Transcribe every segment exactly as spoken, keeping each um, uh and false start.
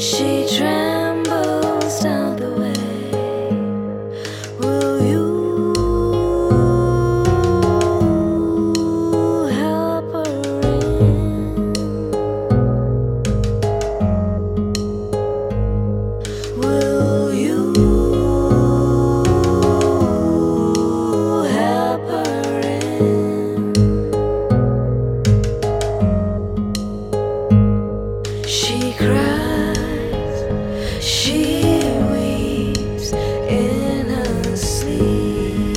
She trembles down the way. Will you help her in? Will you help her in? She cries, she weeps in her sleep.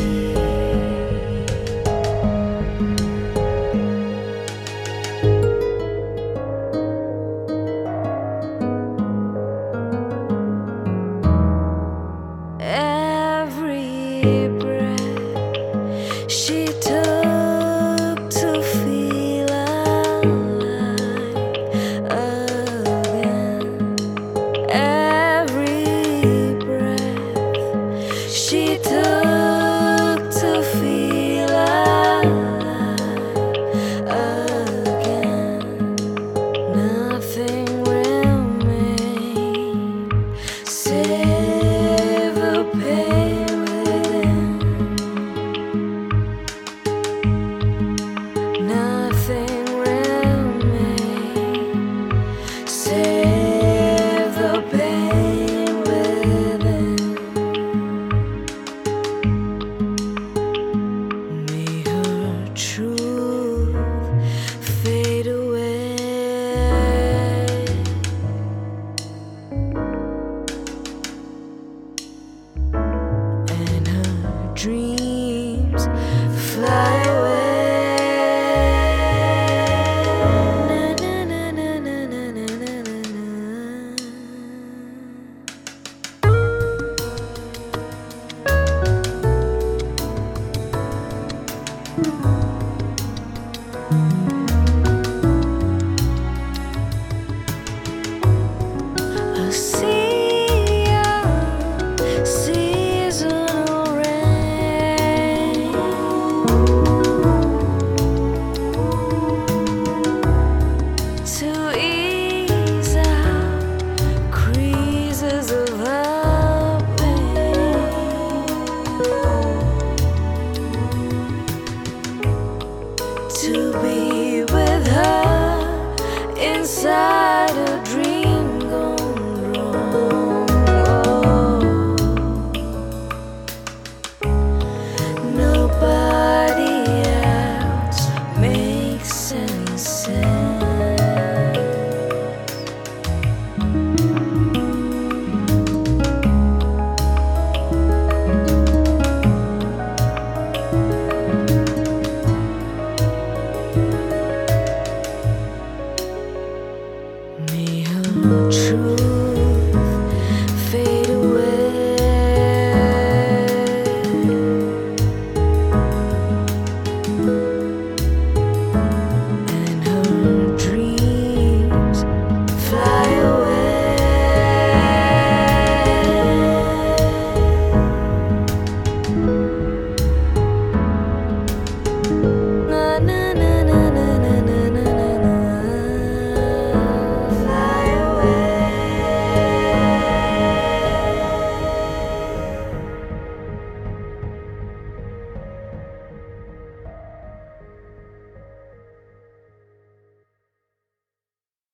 Every breath she took to feel alive again. Every breath she took to feel alive again. Nothing remained save the pain within. Nothing remained save the pain within. May her truth fade away, and her dreams fly away. Na, na, na, na, na, na, na, a sea of seasonal rain to ease out creases of her pain, to be with her inside a dream gone wrong. Oh, nobody else makes any sense. May her truth